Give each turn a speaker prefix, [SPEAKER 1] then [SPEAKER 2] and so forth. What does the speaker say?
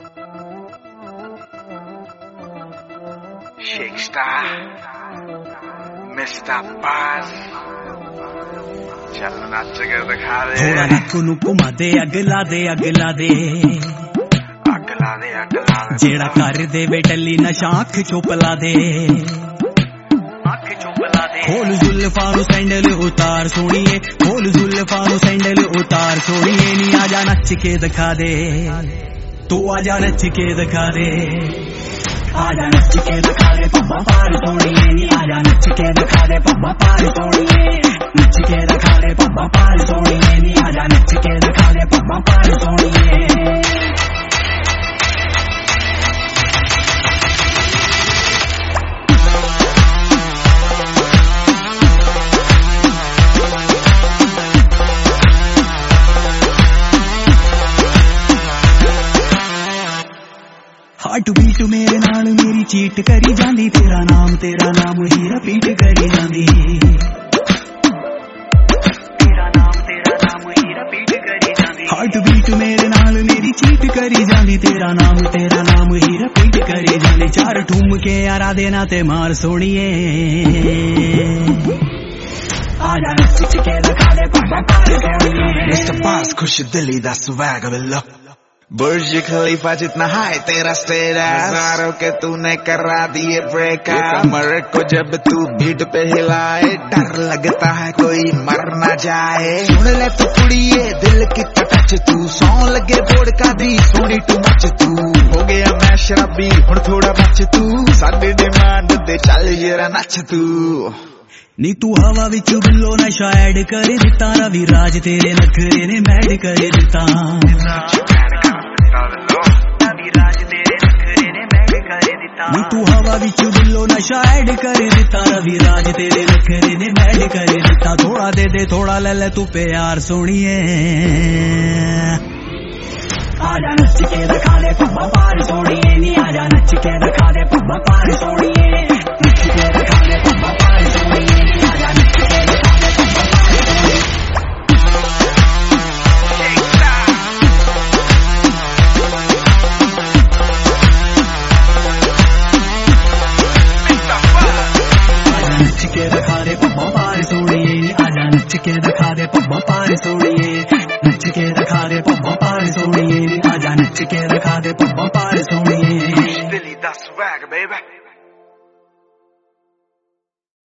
[SPEAKER 1] Shake Star, Mr. Buzz, ਚੱਲ ਨੱਚ ਕੇ ਦਿਖਾ ਦੇ
[SPEAKER 2] ਥੋੜਾ ਨੱਕ ਨੂੰ ਘੁਮਾ ਦੇ ਅਗਲਾ ਦੇ ਅਗਲਾ ਦੇ
[SPEAKER 1] ਅਗਲਾ ਦੇ ਅਗਲਾ ਦੇ
[SPEAKER 2] ਜਿਹੜਾ ਕਰ ਦੇਵੇ ਟੱਲੀ ਨਸ਼ਾ ਅੱਖ ਚੁੱਪਲਾ ਦੇ ਅੱਖ ਚੁੱਪਲਾ ਦੇ ਖੋਲ ਜ਼ੁਲਫਾਂ ਨੂੰ ਸੈਂਡਲ ਉਤਾਰ ਸੋਣੀਏ ਖੋਲ ਜ਼ੁਲਫਾਂ ਨੂੰ ਸੈਂਡਲ ਉਤਾਰ ਸੋਣੀਏ ਨੀ ਆਜਾ ਨੱਚ ਕੇ ਦਿਖਾ ਦੇ ਤੂੰ ਆਜਾ ਨੱਚ ਕੇ ਦਿਖਾ ਦੇ आजा नच के दिखा दे पब्बा पार सोनिए नी आजा नच के दिखा दे पब्बा पार सोनिए नच के दिखा दे पब्बा पार सोनिए नी आजा नच के दिखा दे पब्बा पार सोनिए हार्ट बीट मेरे नाल मेरी चीट करी जांदी तेरा नाम ही रिपीट करी जांदी तेरा नाम ही रिपीट करी जांदी हार्ट बीट मेरे नाल मेरी चीट करी जांदी तेरा नाम ही रिपीट करी जांदी चार ठुमके यारा देना ते मार सोनिए आजा नच के दिखा दे पब्बा पार सोनिए
[SPEAKER 1] Mr. Buzz खुश दिली दा स्वैग बिल्लो बुर्ज खलीफा जितना हाई तेरा स्टेटस नजारों के तूने करा दिए ब्रेकअप कमर को जब तू भीड़ पे हिलाए डर लगता है कोई मर ना जाए सुन ले तो कुड़िए दिल की टच तू सौ लगे बोर्ड का दी सोनी टू मच तू हो गया मैं शराबी हुण थोड़ा बच तू साडी डिमांड दे चल जरा नच तू
[SPEAKER 2] नी तू हवा विच बिल्लो नशा ऐड कर दिता रवि राज तेरे नखरे ने मैड कर दिता नी तू हवा विच बिल्लो नशा ऐड कर दिता रवि राज तेरे नखरे ने मैड कर दिता थोड़ा दे दे थोड़ा ले ले तू प्यार सोनिए आजा नच के दिखा दे पब्बा पार सोनिए नी आजा नच के दिखा दे पब्बा पार सोनिए नच के दिखा दे पब्बा पार सोनिए नी आजा नच के दिखा दे पब्बा पार सोनिए नच के दिखा दे पब्बा पार सोनिए आजा नच के दिखा दे पब्बा पार सोनिए नच के दिखा दे पब्बा पार सोनिए आजा नच के दिखा दे पब्बा पार सोनिए
[SPEAKER 1] दिली दा स्वैग baby